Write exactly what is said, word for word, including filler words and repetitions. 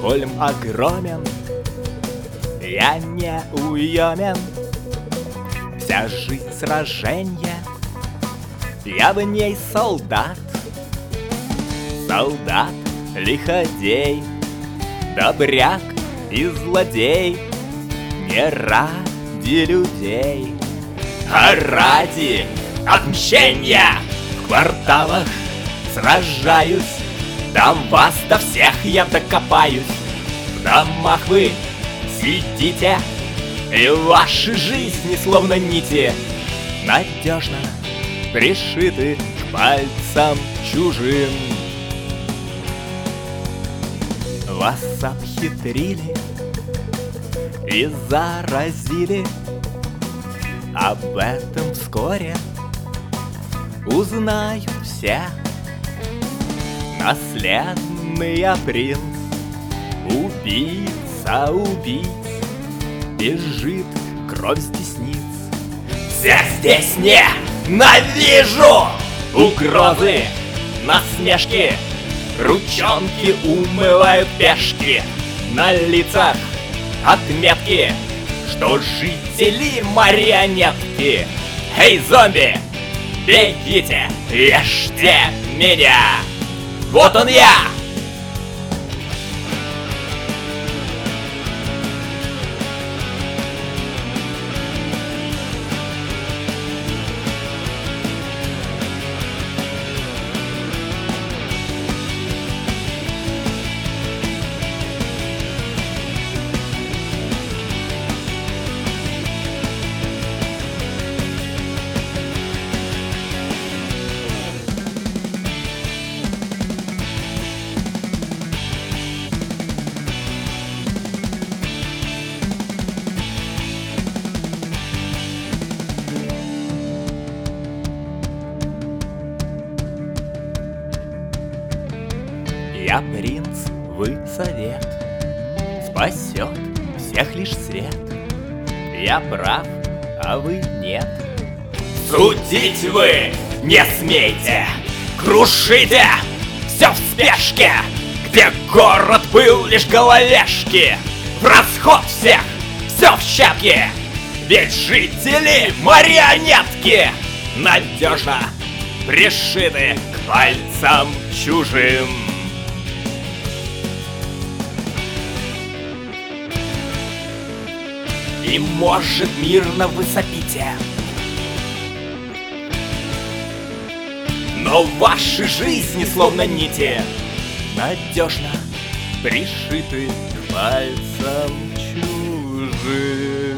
Стокгольм огромен, я не уемен. Вся жизнь сраженья, я в ней солдат. Солдат, лиходей, добряк и злодей. Не ради людей, а ради отмщения. В кварталах сражаюсь, там вас-то всех я докопаюсь. В домах вы сидите, и ваши жизни словно нити надежно пришиты к пальцам чужим. Вас обхитрили и заразили, об этом вскоре узнают все. Наследный я принц, убийца убийц, бежит кровь с десниц. Всех здесь ненавижу! Угрозы, насмешки, ручонки умывают пешки. На лицах отметки, что жители марионетки. Эй, зомби, бегите, ешьте меня! Вот он я! Я принц, вы совет, спасет всех лишь свет. Я прав, а вы нет. Судить вы не смейте, крушите все в спешке. Где город был лишь головешки, в расход всех, все в щепки. Ведь жители марионетки надежно пришиты к пальцам чужим. И может мирно вы сопите, но ваши жизни словно нити надежно пришиты к пальцам чужим.